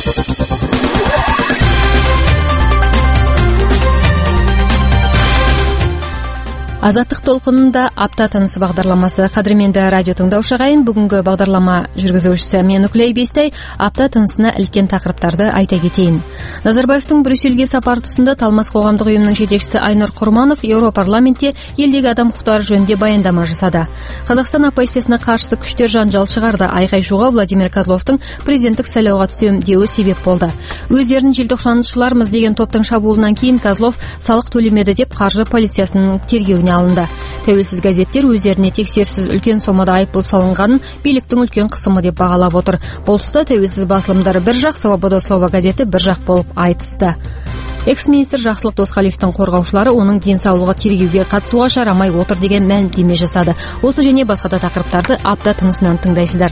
Азаттық толқынында апта тынысы бағдарламасы. Қадірменді радио тыңдаушы ағайын, бүгінгі бағдарлама жүргізушісі мен Үкілей Бестай апта тынысына іліккен тақырыптарды айта кетейін. Назарбаевтың Брюссельге сапары тұсында Талмас қоғамдық ұйымының жетекшісі Айнұр Құрманов Еуропарламентте елдегі адам құқықтары жөнінде баяндама жасады. Қазақстан оппозициясына қарсы күштер жанжал шығарды. Айқай-шуға Владимир Козловтың президенттік сайлауға түсем деуі себеп болды. Өздерін желтоқсаншылармыз деген топтың шабуылынан кейін Козлов салық төлемеді деп қаржы полициясының тергеуіне алынды. Тәуелсіз газеттер өздеріне тексерсіз үлкен сомада айыппұл салынғанын биліктің үлкен қысымы деп бағалап отыр. Бұл тұста тәуелсіз басылымдары бір жақ, Свобода слова газеті бір жақ болып айтысты. Экс-министр Жақсылық Досқалиевтің қорғаушылары оның денсаулығы тергеуге қатысуға жарамай отыр деген мәлімдеме жасады. Осы және басқа да тақырыптарды апта тынысынан тыңдайсыздар.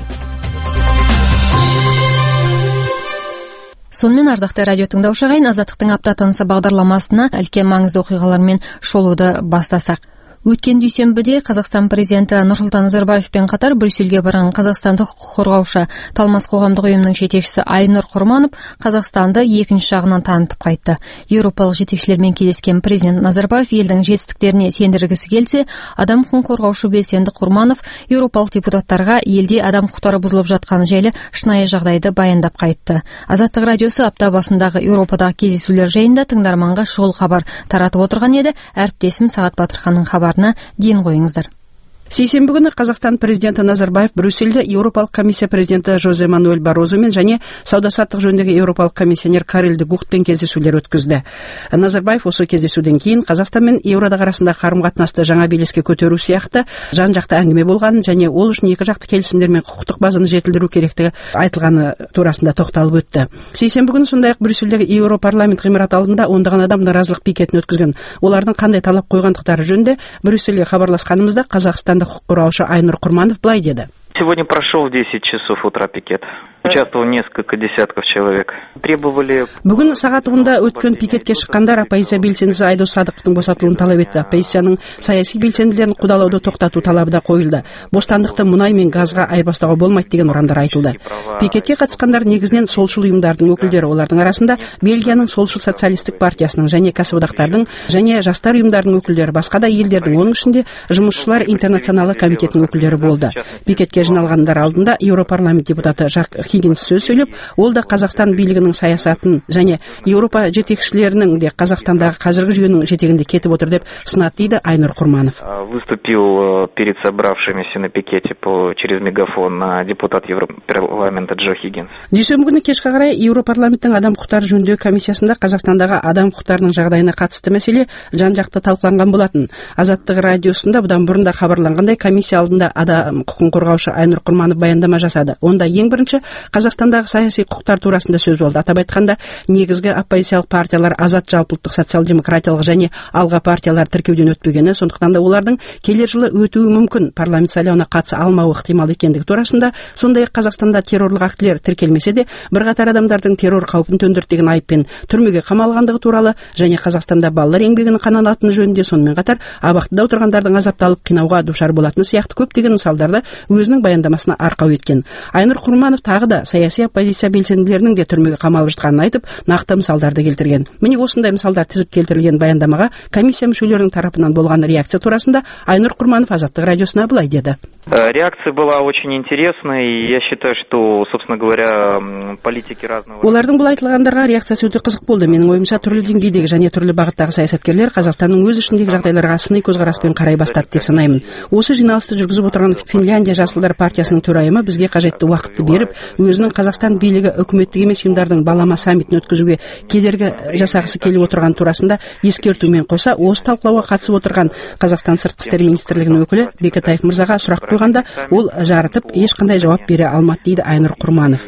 Сонымен ардақты радио тыңдаушы ағайын, Азаттықтың апта тынысы бағдарламасына үлкен маңызды оқиғалармен шолуды бастасақ. Өткен дүйсенбіде Қазақстан президенті Нұрсұлтан Назарбаевпен қатар Брюссельге барған қазақстандық құқық қорғаушы Талмас қоғамдық ұйымының жетекшісі Айнұр Құрманов Қазақстанды екінші жағынан танытып қайтты. Еуропалық жетекшілермен кездескен президент Назарбаев елдің жетістіктеріне сендіргісі келсе, адам құқығын қорғаушы белсенді Құрманов еуропалық депутаттарға елде адам құқықтары бұзылып жатқаны жайлы шынайы жағдайды баяндап қайтты. Азаттық радиосы апта басындағы Еуропадағы кездесулер жайында тыңдарманға шұғыл хабар таратып отырған еді. Әріптесім Сағат Батырханның хабарына дейін қойыңыздар. Сейсенбі күні Қазақстан президенті Назарбаев Брюссельде Еуропалық комиссия президенті Жозе Мануэль Баррозумен және сауда-саттық жөніндегі Еуропалық комиссионер Карел де Гухтпен кездесулер өткізді. Назарбаев осы кездесуден кейін Қазақстан мен Еуроодақ арасында қарым-қатынасты жаңа белеске көтеру сияқты жан-жақты әңгіме болғанын және ол үшін екі жақты келісімдер мен құқықтық базаны жетілдіру керектігі айтылғаны турасында тоқталып өтті. Сейсенбі күні сондай-ақ Брюссельдегі Еуропарламент ғимараты алдында ондаған адам наразылық пикетін өткізген. Олардың қандай талап қойғандықтары жөнінде Брюссельге хабарласқанымызда Қазақстан құқық қорғаушы Айнұр Құрманов былай деді. Сегодня прошел в 10 часов утра пикет. Участвовало несколько десятков человек. Требовали... Бүгін сағат 10-да өткен пикетке шыққандар оппозиция белсендісі Айдос Садықовтың босатылуын талап етті. Оппозицияның саяси белсенділерін қудалауды тоқтату талабы да қойылды. Бостандықты мұнай мен газға айырбастауға болмайды деген ұрандар айтылды. Пикетке қатысқандар негізінен солшыл ұйымдардың өкілдері, олардың арасында Бельгияның солшыл социалистік партиясының және кәсіподақтардың және жастар ұйымдарының өкілдері, басқа да елдердің, оның ішінде жұмысшылар интернационалы комитетінің өкілдері болды. Пикетке жиналғандар алдында Еуропарламент депутаты Жак Хиггинс сөз сөйлеп, ол да Қазақстан билігінің саясатын және Еуропа жетекшілерінің де Қазақстандағы қазіргі жүйенің жетегінде кетіп отыр деп сынады дейді Айнұр Құрманов. Выступил перед собравшимися на пикете через мегафон депутат Европарламента Джо Хиггинс. Дүйсенбі күні кешке қарай Еуропарламенттің адам құқықтары жөніндегі комиссиясында Қазақстандағы адам құқықтарының жағдайына қатысты мәселе жан-жақты талқыланған болатын. Азаттық радиосында бұдан бұрын да хабарланғандай комиссия алдында адам құқығын қорғаушы Айнұр Құрманов баяндама жасады. Онда ең бірінші Қазақстандағы саяси құқықтар турасында сөз болды. Атап айтқанда, негізгі оппозициялық партиялар Азат жалпыұлттық социал-демократиялық және Алға партиялар тіркеуден өтпегені, сондықтан да олардың келер жылы өтуі мүмкін парламент сайлауына қатыса алмауы ықтимал екендігі турасында, сондай-ақ Қазақстанда террорлық актілер тіркелмесе де бірқатар адамдардың террор қаупін төндірді деген айыппен түрмеге қамалғандығы туралы және Қазақстанда балалар еңбегінің қаналатыны жөнінде, сонымен қатар абақтыда отырғандардың азапталып қинауға душар болатыны сияқты көптеген мысалдарды өзінің баяндамасына арқау еткен. Айнұр Құрманов тағы да саяси оппозиция белсенділерінің де түрмеге қамалып жатқанын айтып, нақты мысалдарды келтірген. Міне осындай мысалдар тізіп келтірілген баяндамаға комиссия мүшелерінің тарапынан болған реакция турасында Айнұр Құрманов Азаттық радиосына былай деді. Реакция была очень интересной, и я считаю, что, собственно говоря, политики разного... Олардың бұл айтылғандарға реакциясы өте қызық болды. Менің ойымша түрлі деңгейдегі және түрлі бағыттағы саясаткерлер Қазақстанның өз ішіндегі жағдайларға сыни көзқараспен қарай бастады деп санаймын. Осы жиналысты жүргізіп отырған Финляндия Жасылдар партиясының төрайымы бізге қажетті уақытты беріп, өзінің Қазақстан билігі үкіметтік емес ұйымдардың балама саммитін өткізуге кедергі жасағысы келіп отырған турасында ескертумен қоса, осы талқылауға қатысып отырған Қазақстан сыртқы істер министрлігінің өкілі Бекетаев мырзаға сұрақ қойғанда, ол жарытып ешқандай жауап бере алмады дейді Айнұр Құрманов.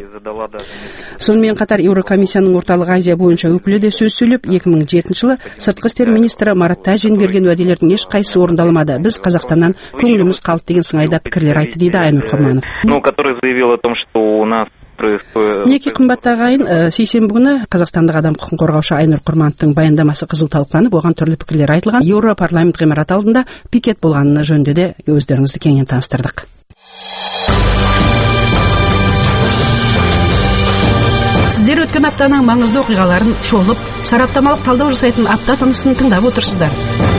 Сонымен қатар Еурокомиссияның орталық Азия бойынша өкілі де сөз сөйлеп, 2007 жылы сыртқы істер министрі Марат Тәжин берген уәделердің ешқайсысы орындалмады. Біз Қазақстаннан көңіліміз қалды деген сыңайда пікірлер айтты дейді Айнұр Құрманов. Который заявил о том, что у нас Мінеки қымбатты ағайын, сейсенбі күні Қазақстандық адам құқығын қорғаушы Айнұр Құрмановтың баяндамасы қызу талқыланып, оған түрлі пікірлер айтылған. Еуропарламент ғимараты алдында пикет болғаны жөнінде де өздеріңізді кеңінен таныстырдық. Сіздер өткен аптаның маңызды оқиғаларын шолып, сараптамалық талдау жасайтын апта тынысын тыңдап отырсыздар.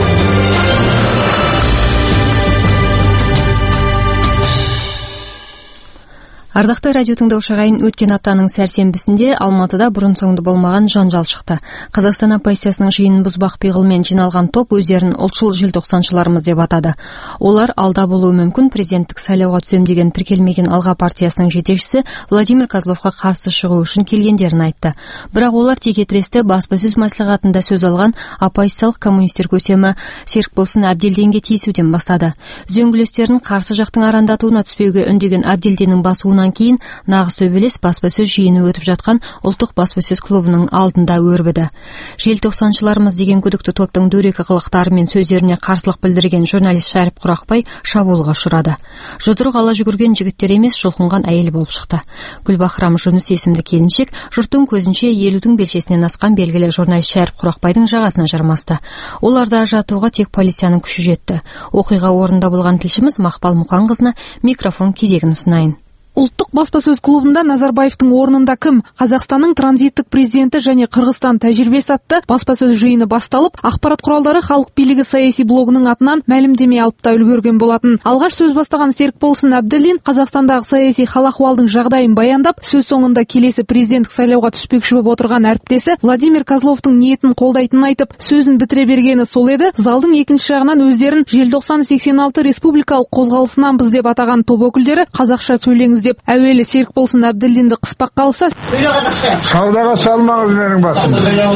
Ардақты радио тыңдаушы ағайын, өткен аптаның сәрсенбісінде Алматыда бұрын соңды болмаған жанжал шықты. Қазақстан оппозициясының жиынын бұзбақ пиғылмен жиналған топ өздерін ұлтшыл желтоқсаншыларымыз деп атады. Олар алда болуы мүмкін президенттік сайлауға түсем деген тіркелмеген Алға партиясының жетекшісі Владимир Козловқа қарсы шығу үшін келгендерін айтты. Бірақ олар текетіресті баспасөз мәслихатында сөз алған оппозициялық коммунистер көсемі Серікболсын Әбделдинге тиісуден бастады. Үзеңгілестерін қарсы жақтың арандатуына түспеуге үндеген Әбделдиннің басуынан кейін нағыз төбелес баспасөз жиыны өтіп жатқан ұлттық баспасөз клубының алдында өрбіді. Желтоқсаншыларымыз деген күдікті топтың дөрекі қылықтары мен сөздеріне қарсылық білдірген журналист Шәріп Құрақбай шабуылға ұшырады. Жұдырық ала жүгірген жігіттер емес, жұлқынған әйел болып шықты. Гүлбахрам Жүніс есімді келіншек жұрттың көзінше 50-дің белшесінен асқан белгілі журналист Шәріп Құрақбайдың жағасына жармасты. Оларды ажыратуға тек полицияның күші жетті. Оқиға орнында болған тілшіміз Мақпал Мұқанқызына микрофон кезегін ұсынайын. Ұлттық баспасөз клубында Назарбаевтың орнында кім? Қазақстанның транзиттік президенті және Қырғызстан тәжірибесі атты баспасөз жиыны басталып, ақпарат құралдары халық билігі саяси блогының атынан мәлімдеме алып та үлгерген болатын. Алғаш сөз бастаған Серікболсын Әбделдин Қазақстандағы саяси хал-ахуалдың жағдайын баяндап, сөз соңында келесі президенттік сайлауға түспекші болып отырған әріптесі Владимир Козловтың ниетін қолдайтынын айтып, сөзін бітіре бергені сол еді. Залдың екінші жағынан өздерін желтоқсан 86 республикалық қозғалысынанбыз деп атаған топ өкілдері қазақша сөйлеңіз деп әуелі Серікболсын Әбделдинді қыспақ қалса, саудаға салмаңыз менің басым.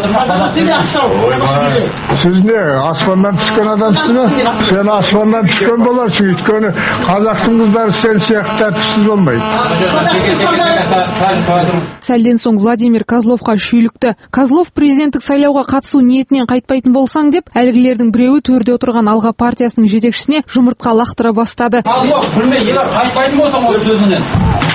Сіз не, аспаннан түскен адамсыз ба? Сен аспаннан түскен боларсың, өйткені қазақтың қыздары сен сияқты тәртіпсіз болмайды. Сәлден соң Владимир Козловқа шүйлікті. Козлов президенттік сайлауға қатысу ниетінен қайтпайтын болсаң деп, әлгілердің біреуі төрде отырған Алға партиясының жетекшісіне жұмыртқа лақтыра бастады. Козлов, білмей, қайтпайтын болсаң ол сөзінен.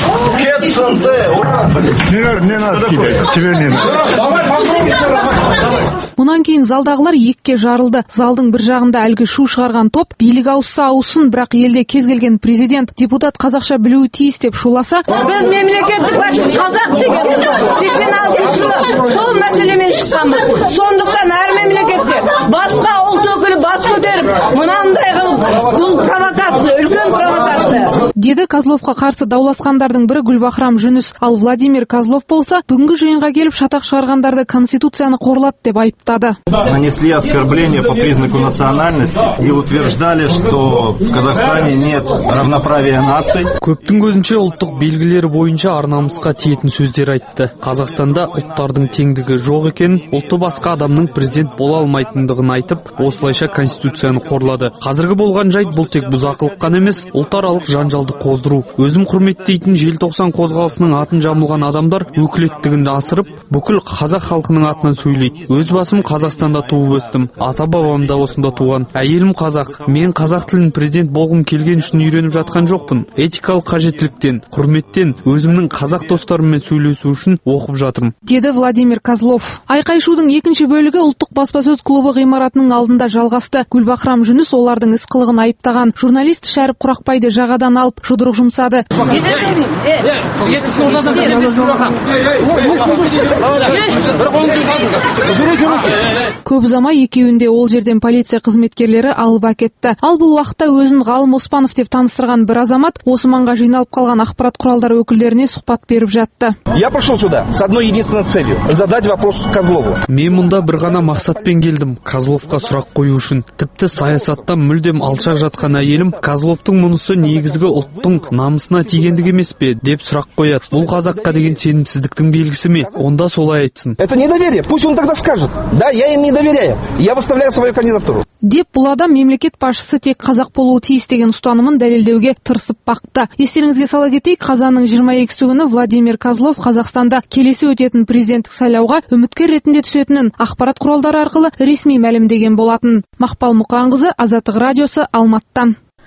Не надо кидать, тебе не надо. Мұнан кейін залдағылар екке жарылды. Залдың бір жағында әлгі шу шығарған топ, билік ауысса ауысын, бірақ елде кез келген президент, депутат қазақша білуі тиіс деп шуласа, біз мемлекеттік басшы қазақ деген 86 жылы сол мәселемен шыққанбыз. Сондықтан әр мемлекетте басқа ұлт өкілі бас көтеріп, мынандай қылып, бұл провокация, үлкен провокация. Деді Козловқа қарсы дауласқандардың бірі Гүлбахрам Жүніс. Ал Владимир Козлов болса, бүгінгі жиынға келіп шатақ шығарғандарды Конституцияны қорлады деп айыптады. Нанесли оскорбление по признаку национальности и утверждали, что в Казахстане нет равноправия наций. Көптің көзінше ұлттық белгілері бойынша арнамысқа тиетін сөздер айтты. Қазақстанда ұлттардың теңдігі жоқ екенін, ұлты басқа адамның президент бола алмайтындығын айтып, осылайша Конституцияны қорлады. Қазіргі болған жайт бұл тек бұзақылық қана емес, ұлтаралық жанжалды қоздыру. Өзім құрметтейтін желтоқсан қозғалысының атын жамылған адамдар өкілеттігін асырып, бүкіл қазақ халқының атынан сөйлейді. Өз басым Қазақстанда туып өстім. Ата-бабам да осында туған. Әйелім қазақ. Мен қазақ тілін президент болғым келген үшін үйреніп жатқан жоқпын. Этикалық қажеттіліктен, құрметтен, өзімнің қазақ достарыммен сөйлесу үшін оқып жатырмын. Деді Владимир Козлов. Айқай-шудың екінші бөлігі ұлттық баспасөз клубы ғимаратының алдында жалғасты. Гүлбахрам Жүніс олардың іс қылығын айыптаған журналист Шәріп Құрақбайды жағадан алып жұдырық жұмсады. Көп ұзамай екеуінде ол жерден полиция қызметкерлері алып әкетті. Ал бұл уақытта өзін Ғалым Оспанов деп таныстырған бір азамат осы маңға жиналып қалған ақпарат құралдары өкілдеріне сұхбат беріп жатты. Я пришел сюда с одной единственной целью – задать вопрос Козлову. Мен мұнда бір ғана мақсатпен келдім, Козловқа сұрақ қою үшін. Тіпті саясатта мүлдем алшақ жатқан әйелім Козловтың мұнысы негізгі ұлттың намысына тигендігі емес пе деп сұрақ қояды. Бұл қазаққа деген сенімсіздіктің белгісі ме? Онда солай айтсын. Это недоверие. Пусть он тогда скажет. Да, я им не доверяю. Я выставляю свою кандидатуру. Деп бұл адам мемлекет басшысы тек қазақ болуы тиіс деген ұстанымын дәлелдеуге тырысып бақты. Естеріңізге сала кетейік, қазанның 22-сі күні Владимир Козлов Қазақстанда келесі өтетін президенттік сайлауға үміткер ретінде түсетінін ақпарат құралдары арқылы ресми мәлімдеген болатын. Мақпал Мұқанқызы, Азаттық радиосы, Алматыдан.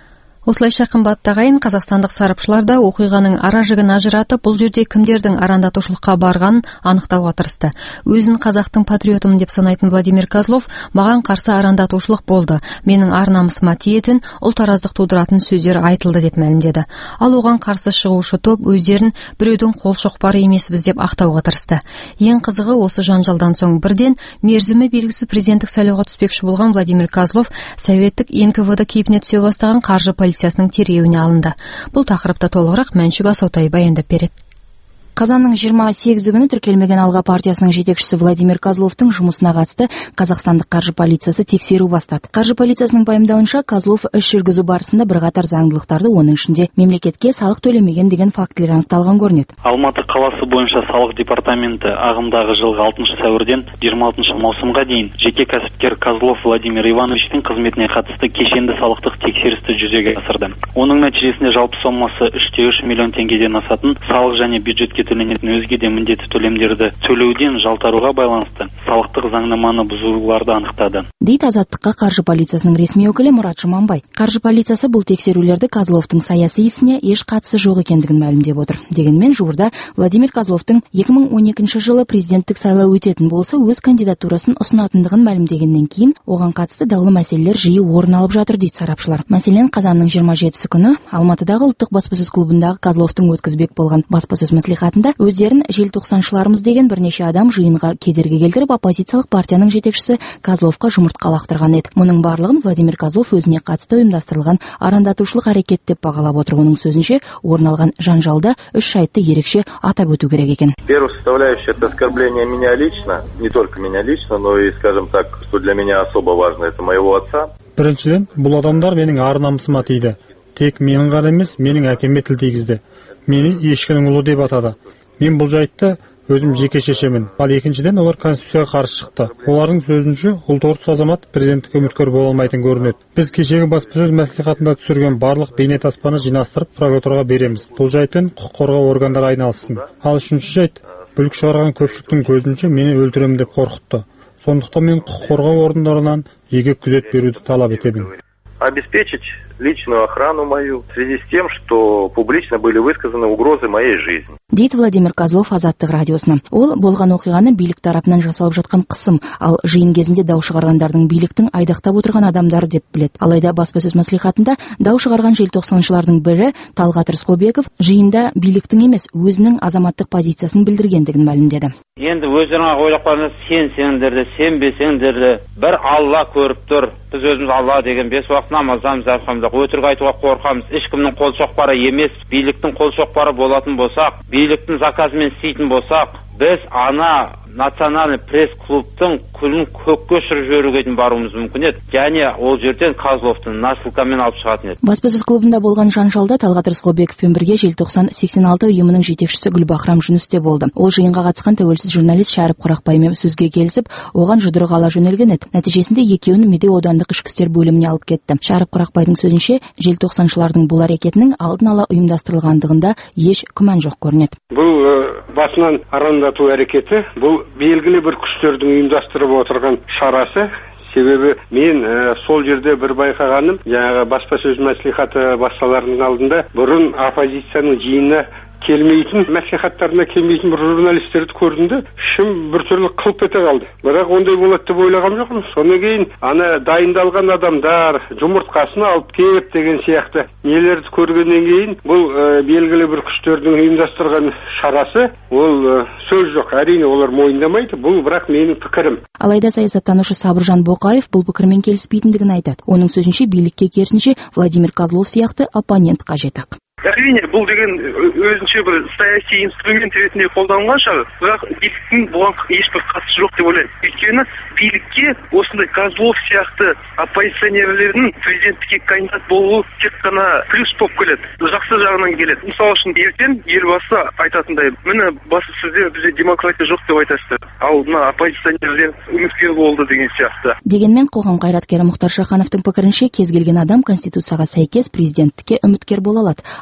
Осылайша кымбатты агайын, казакстандык сарапчылар да окуйганын ара жигин ажыратып, бул жерде кимдердин арандатуучулукка барганын аныктауга тырышты. Өзүн казактын патриотумун деп санайтын Владимир Козлов маған каршы арандатуучулук болду. Менин ар намысыма тиетин, улт араздык туудуратын сөздөр айтылды деп маалимдеді. Ал оған каршы чыгуучу топ өздерин бирөөдүн кол чокпары эмеспиз деп актауга тырышты. Эң кызыгы, осы жанжалдан соң бирден мерзими белгисиз президенттик шайлоого түспекчи болгон Владимир Козлов советтик НКВД кейпине түшө баштаган каржы полициясынын тереуіне алынды. Бұл тақырыпта толығырақ Мәншүк Асаутай баяндап берет. Қазанның 28 күні тіркелмеген Алға партиясының жетекшісі Владимир Козловтың жұмысына қатысты Қазақстандық қаржы полициясы тексеру бастады. Қаржы полициясының пайымдауынша, Козлов іс жүргізу барысында бірқатар заңдылықтарды, оның ішінде мемлекетке салық төлемеген деген фактілер анықталған көрінеді. Алматы қаласы бойынша салық департаменті ағымдағы жылғы 6 сәуірден 26 маусымға дейін жеке кәсіпкер Козлов Владимир Ивановичтің қызметіне қатысты кешенді салықтық тексерісті жүзеге асырды. Оның нәтижесінде жалпы сомасы 3,3 миллион теңгеден асатын салық және бюджетке төленетін өзге де міндетті төлемдерді төлеуден жалтаруға байланысты салықтық заңнаманы бұзуларды анықтады. Дейді Азаттыққа қаржы полициясының ресми өкілі Мұрат Жұманбай. Қаржы полициясы бұл тексерулерді Козловтың саяси ісіне еш қатысы жоқ екендігін мәлімдеп отыр. Дегенмен жуырда Владимир Козловтың 2012 жылы президенттік сайлау өтетін болса, өз кандидатурасын ұсынатындығын мәлімдегеннен кейін оған қатысты даулы мәселелер жиі орын алып жатыр дейді сарапшылар. Мәселен, қазанның 27 күні Алматыдағы ұлттық баспасөз клубындағы Козловтың өткізбек болған баспасөз мәслихатында өздерін желтоқсаншылармыз деген бірнеше адам жиынға кедергі келтіріп, оппозициялық партияның жетекшісі Козловқа жұмыртқа лақтырған еді. Мұның барлығын Владимир Козлов өзіне қатысты ұйымдастырылған арандатушылық әрекет деп бағалап отыр. Оның сөзінше, орын алған жанжалда 3 жайтты ерекше атап өту керек екен. Первая составляющая — это оскорбление меня лично, не только меня лично, но и, скажем так, что для меня особо важно, это моего отца. Біріншіден, бұл адамдар менің ар намысыма тиді. Тек менің ғана емес, менің әкеме тіл тигізді. Мені ешкінің ұлы деп атады. Мен бұл жайтты өзім жеке шешемін. Ал екіншіден, олар конституцияға қарсы шықты. Олардың сөзінше, ұлторыс азамат президенттік үміткер бола алмайтын көрінеді. Біз кешегі баспасөз мәслихатында түсірген барлық бейнетаспаны жинастырып прокуратураға береміз. Бұл жайтпен құқық қорғау органдары айналыссын. Ал үшінші жайт, бүлік шығарған көпшіліктің көзінше мені өлтіремін деп қорқытты. Сондықтан мен құқық қорғау орындарынан жеке күзет беруді талап етемін. Обеспечить личную охрану мою в связи с тем, что публично были высказаны угрозы моей жизни. Дейді Владимир Козлов Азаттық радиосына. Ол болған оқиғаны билік тарапынан жасалып жатқан қысым, ал жиын кезінде дау шығарғандардың биліктің айдақтап отырған адамдар деп біледі. Алайда баспасөз мәслихатында дау шығарған желтоқсаншылардың бірі Талғат Рысқұлбеков жиында биліктің емес, өзінің азаматтық позициясын білдіргендігін мәлімдеді. Енді өздеріңе ойлап қараңыз, сенсеңдер де, сенбесеңдер де, бір Алла көріп тұр. Біз өзіміз Алла деген 5 уақыт намаздамыз, әлхамдулилlah. Өтірік айтуға қорқамыз. Ешкімнің қол шоқпары емес, биліктің қол шоқпары болатын болсақ, биліктің заказымен істейтін болсақ, біз ана национальный пресс-клубтың күлін көкке ұшырып жіберуге баруымыз мүмкін еді. Және ол жерден Козловтың насылкамен алып шығатын еді. Баспасөз клубында болған жанжалда Талғат Рысқұлбековпен бірге желтоқсан 86 ұйымының жетекшісі Гүлбахрам Жүніс те болды. Ол жиынға қатысқан тәуелсіз журналист Шәріп Құрақбаймен сөзге келісіп, оған жұдырық ала жөнелген еді. Нәтижесінде екеуін Медеу аудандық ішкі істер бөліміне алып кетті. Шәріп Құрақбайдың сөзінше, желтоқсаншылардың бұл әрекетінің алдын ала ұйымдастырылғандығында еш күмән жоқ көрінеді. Бұл басынан арандату әрекеті, бұл белгілі бір күштердің ұйымдастырып отырған шарасы. Себебі мен сол жерде бір байқағаным, жаңағы баспасөз мәслихаты басталарының алдында бұрын оппозицияның жиынына келмейтін, мәслихаттарына келмейтін бір журналистерді көрдім де, ішім біртүрлі қылп ете қалды. Бірақ ондай болады деп ойлағам жоқпын. Содан кейін ана дайындалған адамдар жұмыртқасын алып келіп деген сияқты нелерді көргеннен кейін бұл белгілі бір күштердің ұйымдастырған шарасы, ол сөз жоқ. Әрине олар мойындамайды. Бұл бірақ менің пікірім. Алайда саясаттанушы Сабыржан Боқаев бұл пікірмен келіспейтіндігін айтады. Оның сөзінше билікке керісінше Владимир Козлов сияқты оппонент қажет ақ. Әрине, бұл деген өзінше бір саяси инструмент ретінде қолданылған шығар, бірақ биліктің бұған ешбір қатысы жоқ деп ойлаймын. Өйткені билікке осындай Козлов сияқты оппозиционерлердің президенттікке кандидат болуы тек қана плюс болып келеді, жақсы жағынан келеді. Мысалы үшін ертең елбасы айтатындай, міне басы сізде бізде демократия жоқ деп айтасыздар, ал мына оппозиционерлер үміткер болды деген сияқты. Дегенмен қоғам қайраткері Мұхтар Шахановтың пікірінше, кез келген адам конституцияға сәйкес президенттікке үміткер бола алады.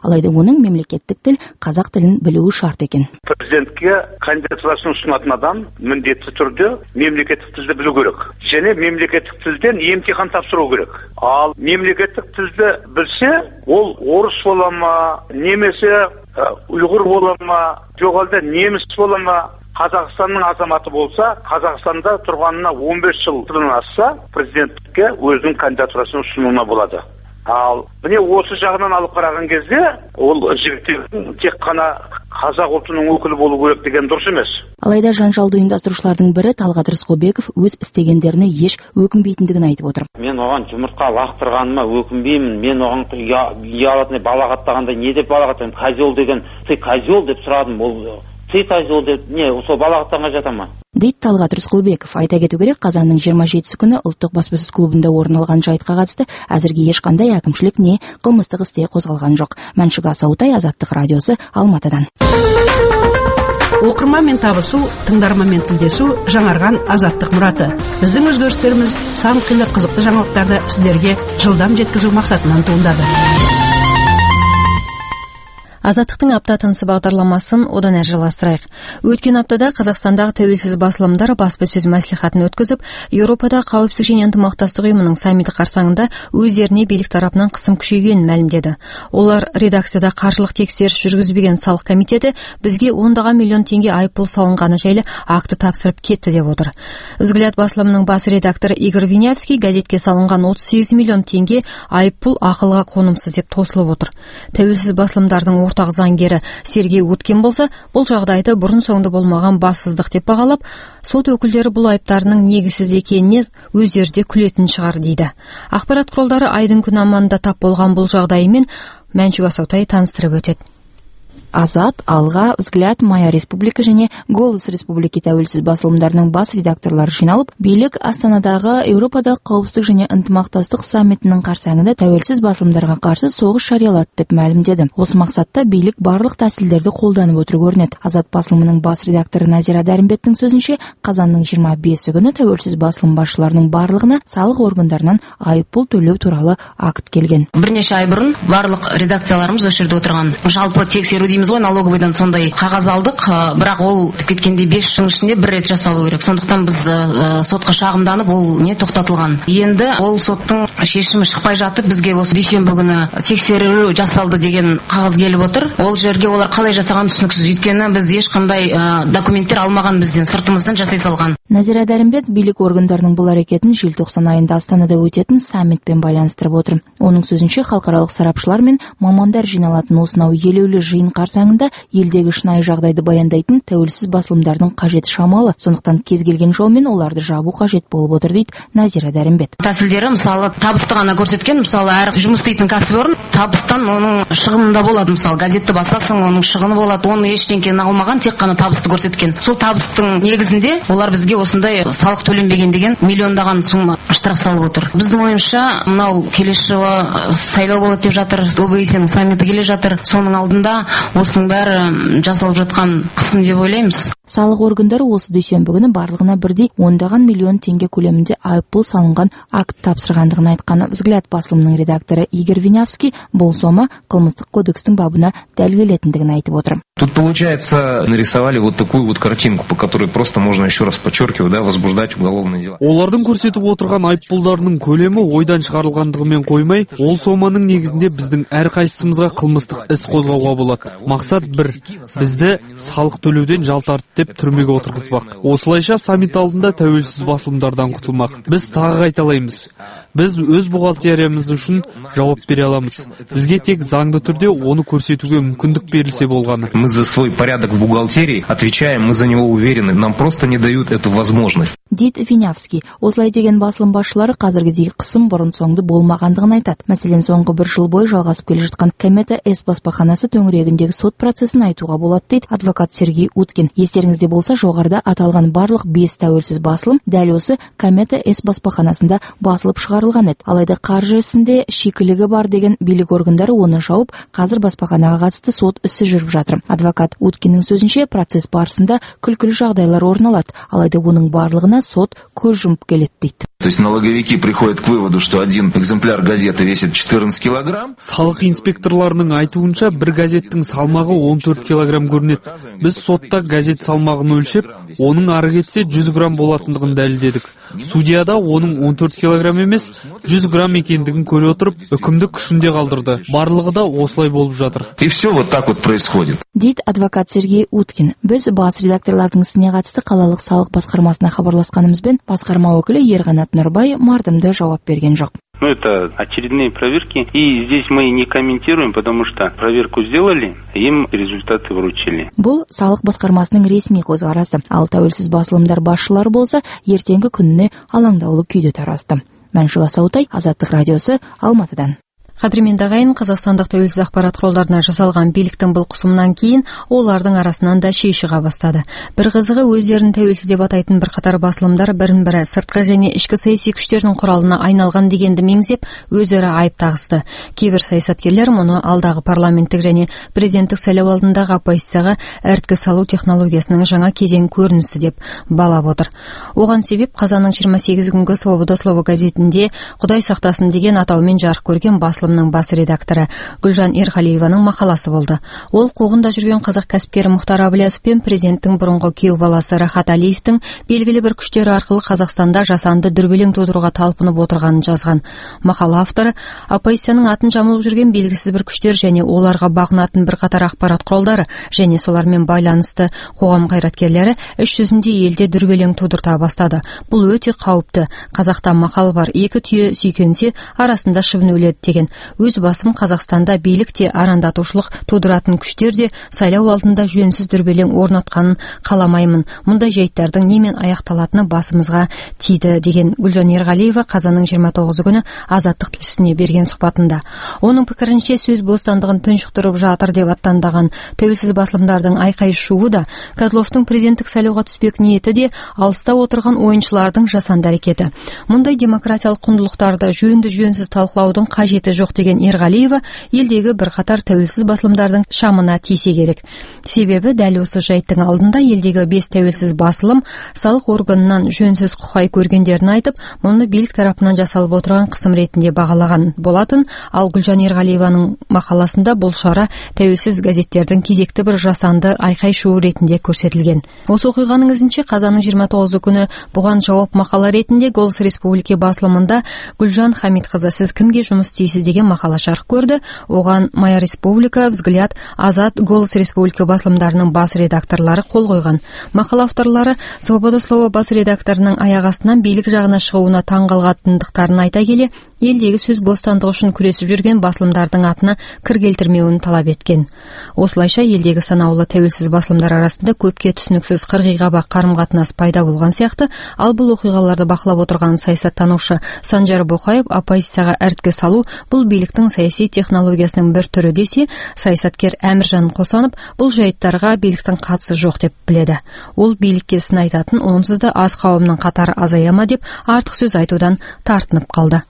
алайда оның мемлекеттік тіл қазақ тілін білуі шарт екен. Президентке кандидатурасын ұсынатын адам міндетті түрде мемлекеттік тілді білу керек. Және мемлекеттік тілден емтихан тапсыру керек. Ал мемлекеттік тілді білсе, ол орыс бола ма, немесе ұйғыр бола ма, жоқ әлде неміс бола ма, Қазақстанның азаматы болса, Қазақстанда тұрғанына 15 жылдан асса, президенттікке өзінің кандидатурасын ұсынуына болады. Ал міне осы жағынан алып қараған кезде, ол жігіттердің тек қана қазақ ұлтының өкілі болу керек деген дұрыс емес. Алайда жанжалды ұйымдастырушылардың бірі Талғат Рысқұлбеков өз істегендеріне еш өкінбейтіндігін айтып отыр. Мен оған жұмыртқа лақтырғаныма өкінбеймін. Мен оған ұялатындай балағаттағандай не деп балағаттаймын? Козел деген, ты козел деп сұрадым. Ол ты козел деп не, сол балағаттанға жата ма? Дейді Талғат Рысқұлбеков. Айта кету керек, қазанның 27 күні ұлттық баспасөз клубында орын алған жайтқа қатысты әзірге ешқандай әкімшілік не қылмыстық істе қозғалған жоқ. Мәншүк Асаутай, Азаттық радиосы, Алматыдан. Оқырманмен табысу, тыңдарманмен тілдесу жаңарған Азаттық мұраты. Біздің өзгерістеріміз сан қилы қызықты жаңалықтарды сіздерге жылдам жеткізу мақсатынан туындады. Азаттықтың апта тынысы бағдарламасын одан әрі жалғастырайық. Өткен аптада Қазақстандағы тәуелсіз басылымдар баспасөз мәслихатын өткізіп, Еуропада қауіпсіздік және ынтымақтастық ұйымының саммиті қарсаңында өздеріне билік тарапынан қысым күшейгенін мәлімдеді. Олар редакцияда қаржылық тексеріс жүргізбеген салық комитеті бізге 10 миллион теңге айыппұл салынғаны жайлы акты тапсырып кетті деп отыр. Взгляд басылымының бас редакторы Игорь Винявский газетке салынған 38 миллион теңге айыппұл ақылға қонымсыз деп тосылып отыр. Тәуелсіз басылымдардың ортақ заңгері Сергей Уткин болса, бұл жағдайды бұрын соңды болмаған бассыздық деп бағалап, сот өкілдері бұл айыптарының негізсіз екеніне өздері де күлетін шығар дейді. Ақпарат құралдары айдың күн аманында тап болған бұл жағдайымен Мәншүк Асаутай таныстырып өтеді. Азат, Алға, Взгляд, Моя Республика және Голос Республики тәуелсіз басылымдарының бас редакторлары жиналып, билік Астанадағы Еуропадағы қауіпсіздік және ынтымақтастық саммитінің қарсаңында тәуелсіз басылымдарға қарсы соғыс жариялады деп мәлімдеді. Осы мақсатта билік барлық тәсілдерді қолданып отыр көрінеді. Азат басылымының бас редакторы Назира Дәрімбеттің сөзінше, қазанның 25 күні тәуелсіз басылым басшыларының барлығына салық органдарынан айыппұл төлеу туралы акт келген. Бірнеше ай бұрын барлық редакцияларымыз осы жерде отырған. Жалпы тексеру налоговыйдан сондай қағаз алдық, бірақ ол кеткенде 5 жыл ішінде бір рет жасалу керек. Сондықтан біз сотқа шағымданып, ол не тоқтатылған. Енді ол соттың шешімі шықпай жатып, бізге осы дүйсенбі күні тексеру жасалды деген қағаз келіп отыр. Ол жерге олар қалай жасаған түсініксіз. Өйткені біз ешқандай документтер алмаған, бізден сыртымыздан жасай салған. Назира Дәрімбет билік органдарының бұл әрекетін желтоқсан айында Астанада өтетін саммитпен байланыстырып отыр. Оның сөзінше, халықаралық сарапшылар мен мамандар жиналатын осынау елеулі жиын қарсаңында елдегі шынайы жағдайды баяндайтын тәуелсіз басылымдардың қажеті шамалы. Сондықтан кез келген жолмен оларды жабу қажет болып отыр дейді Назира Дәрімбет. Тәсілдері мысалы табысты ғана көрсеткен, мысалы әр жұмыс істейтін кәсіпорын табыстан оның шығынында болады. Мысалы газетті басасың, оның шығыны болады. Оны ештеңкені алмаған, тек қана табысты көрсеткен. Сол табыстың негізінде олар бізге осындай салық төленбеген деген миллиондаған сумма штраф салып отыр. Біздің ойымызша, мынау келесі жылы сайлау болады деп жатыр, ОБСЕ-нің саммиті келе жатыр. Соның алдында осының бәрі жасалып жатқан қысым деп ойлаймыз. Салық органдары осы дүйсенбі күні барлығына бірдей 10 миллион теңге көлемінде айыппұл салынған акт тапсырғандығын айтқан Взгляд басылымының редакторы Игорь Винявский бұл сома қылмыстық кодекстің бабына дәл келетіндігін айтып отыр. Тут, получается, нарисовали вот такую вот картинку, по которой просто можно еще раз подчеркиваю, да, возбуждать уголовные дела. Олардың көрсетіп отырған айыппұлдарының көлемі ойдан шығарылғандығымен қоймай, ол соманың негізінде біздің әрқайсымызға қылмыстық іс қозғауға болады. Мақсат бір, бізді салық төлеуден жалтартып деп түрмеге отырғызбақ. Осылайша саммит алдында тәуелсіз басылымдардан құтылмақ. Біз тағы қайталаймыз. Біз өз бухгалтериямыз үшін жауап бере аламыз. Бізге тек заңды түрде оны көрсетуге мүмкіндік берілсе болғаны. Мы за свой порядок в бухгалтерии отвечаем, мы за него уверены. Нам просто не дают эту возможность. Дейді Винявский. Осылай деген басылым басшылары қазіргідей қысым бұрын соңды болмағандығын айтады. Мәселен, соңғы бір жыл бойы жалғасып келе жатқан Комета С баспаханасы төңірегіндегі сот процесін айтуға болады дейді адвокат Сергей Уткин. Естеріңізде болса, жоғарыда аталған барлық 5 тәуелсіз басылым дәл осы Комета С баспаханасында басылып шығарылған еді. Алайда қаржы ісінде шикілігі бар деген билік органдары оны жауып, қазір баспаханаға қатысты сот ісі жүріп жатыр. Адвокат Уткиннің сөзінше, процесс барысында күлкілі жағдайлар орын алады, алайда оның барлығына сот көз жұмып келеді дейді. То есть налоговики приходят к выводу, что один экземпляр газеты весит 14 килограмм. Салық инспекторларының айтуынша, бір газеттің салмағы 14 килограмм көрінеді. Біз сотта газет салмағын өлшеп, оның ары кетсе 100 грамм болатындығын дәлелдедік. Судьяда оның 14 килограмм емес, 100 грамм екендігін көре отырып, үкімді күшінде қалдырды. Барлығы да осылай болып жатыр. И все вот так вот происходит. Дейді адвокат Сергей Уткин. Біз бас редакторлардың ісіне қатысты қалалық салық басқармасына хабарласқанымызбен басқарма өкілі Ерғанат Нұрбай мардымды жауап берген жоқ. Это очередные проверки, и здесь мы не комментируем, потому что проверку сделали, им результаты вручили. Бұл салық басқармасының ресми көзқарасы, ал тәуелсіз басылымдар басшылары болса, ертеңгі күніне алаңдаулы күйде тарасты. Мәншула Саутай, Азаттық радиосы, Алматыдан. Қадірменді ағайын, қазақстандық тәуелсіз ақпарат құралдарына жасалған биліктің бұл қысымынан кейін олардың арасынан да ши шыға бастады. Бір қызығы, өздерін тәуелсіз деп атайтын бірқатар басылымдар бірін-бірі сыртқы және ішкі саяси күштердің құралына айналған дегенді меңзеп, өзара айып тағысты. Кейбір саясаткерлер мұны алдағы парламенттік және президенттік сайлау алдындағы оппозицияға іріткі салу технологиясының жаңа кезең көрінісі деп балап отыр. Оған себеп қазанның 28 күнгі Свобода слова газетінде Құдай сақтасын деген атаумен жарық көрген басылым бас редакторы Гүлжан Ерғалиеваның мақаласы болды. Ол қуғында жүрген қазақ кәсіпкері Мұхтар Әбіләсов пен президенттің бұрынғы күйеу баласы Рахат Әлиевтің белгілі бір күштері арқылы Қазақстанда жасанды дүрбелең тудыруға талпынып отырғанын жазған. Мақала авторы оппозицияның атын жамылып жүрген белгісіз бір күштер және оларға бағынатын бірқатар ақпарат құралдары және солармен байланысты қоғам қайраткерлері іс жүзінде елде дүрбелең тудырта бастады. Бұл өте қауіпті. Қазақта мақал бар, екі түйе сүйкенсе арасында шыбын өледі деген. Өз басым Қазақстанда билік те арандатушылық тудыратын күштер де сайлау алдында жөнсіз дүрбелең орнатқанын қаламаймын. Мұндай жайттардың немен аяқталатыны басымызға тиді деген Гүлжан Ерғалиева қазанның 29 күні Азаттық тілшісіне берген сұхбатында. Оның пікірінше сөз бостандығын тұншықтырып жатыр деп аттандаған тәуелсіз басылымдардың айқай шуы да, Козловтың президенттік сайлауға түспек ниеті де алыста отырған ойыншылардың жасанды әрекеті. Мұндай демократиялық құндылықтарды жөнді-жөнсіз талқылаудың қажеті жоқ деген Ерғалиева елдегі бірқатар тәуелсіз басылымдардың шамына тисе керек. Себебі дәл осы жайттың алдында елдегі 5 тәуелсіз басылым салық органынан жөнсіз құқай көргендерін айтып, мұны билік тарапынан жасалып отырған қысым ретінде бағалаған болатын, ал Гүлжан Ерғалиеваның мақаласында бұл шара тәуелсіз газеттердің кезекті бір жасанды айқай шуы ретінде көрсетілген. Осы оқиғаның ізінше қазанның 29 күні бұған жауап мақала ретінде Голос Республики басылымында Гүлжан Хамитқызы, сіз кімге жұмыс істейсіз деген мақала жарық көрді. Оған Моя Республика, Взгляд, Азат, Голос Республика басылымдарының бас редакторлары қол қойған. Мақала авторлары Свобода слова бас редакторының аяқ астынан билік жағына шығуына таңғалғандықтарын айта келе, елдегі сөз бостандығы үшін күресіп жүрген басылымдардың атына кір келтірмеуін талап еткен. Осылайша елдегі санаулы тәуелсіз басылымдар арасында көпке түсініксіз қырғиқабақ қарым-қатынас пайда болған сияқты, ал бұл оқиғаларды бақылап отырған саясаттанушы Санжар Боқаев оппозицияға іріткі салу бұл биліктің саяси технологиясының бір түрі десе, саясаткер Әміржан Қосанов бұл жайттарға биліктің қатысы жоқ деп біледі. Ол билікке сын айтатын, онсыз да аз қауымның қатары азая ма деп артық сөз айтудан тартынып қалды.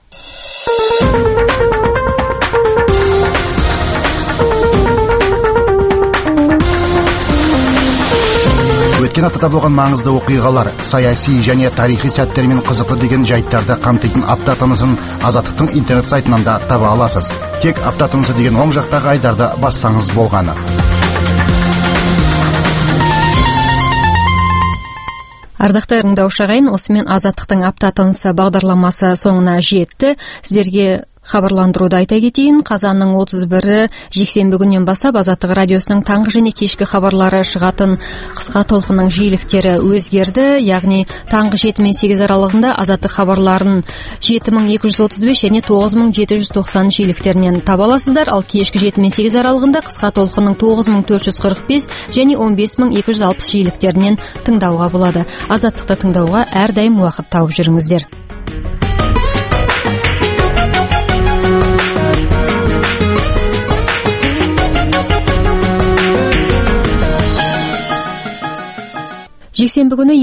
Өткен аптада болған маңызды оқиғалар, саяси және тарихи сәттермен қызықты деген жайттарды қамтитын апта тынысын Азаттықтың интернет сайтынан да таба аласыз. Тек апта тынысы деген оң жақтағы айдарды бассаңыз болғаны. Ардақты тыңдаушы ағайын, осымен Азаттықтың апта тынысы бағдарламасы соңына жетті. Сіздерге хабарландыруды айта кетейін. Қазанның 31-і жексенбі күннен бастап Азаттық радиосының таңғы және кешкі хабарлары шығатын қысқа толқынның жиіліктері өзгерді. Яғни таңғы 7 мен 8 аралығында Азаттық хабарларын 7235 және 9790 жиіліктерінен таба аласыздар, ал кешкі 7 мен 8 аралығында қысқа толқынның 9445 және 15260 жиіліктерінен тыңдауға болады. Азаттықты тыңдауға әрдайым уақыт тауып жүріңіздер. Жексенбі күні